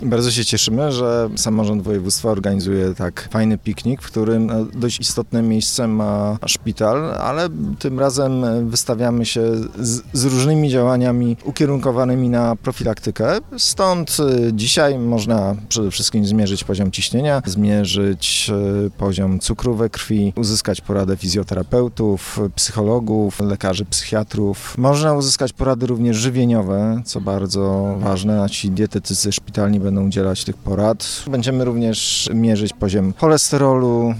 Bardzo się cieszymy, że samorząd województwa organizuje tak fajny piknik, w którym dość istotne miejsce ma szpital, ale tym razem wystawiamy się z różnymi działaniami ukierunkowanymi na profilaktykę. Stąd dzisiaj można przede wszystkim zmierzyć poziom ciśnienia, zmierzyć poziom cukru we krwi, uzyskać poradę fizjoterapeutów, psychologów, lekarzy psychiatrów. Można uzyskać porady również żywieniowe, co bardzo ważne. Nasi dietetycy szpitalni będą udzielać tych porad. Będziemy również mierzyć poziom cholesterolu,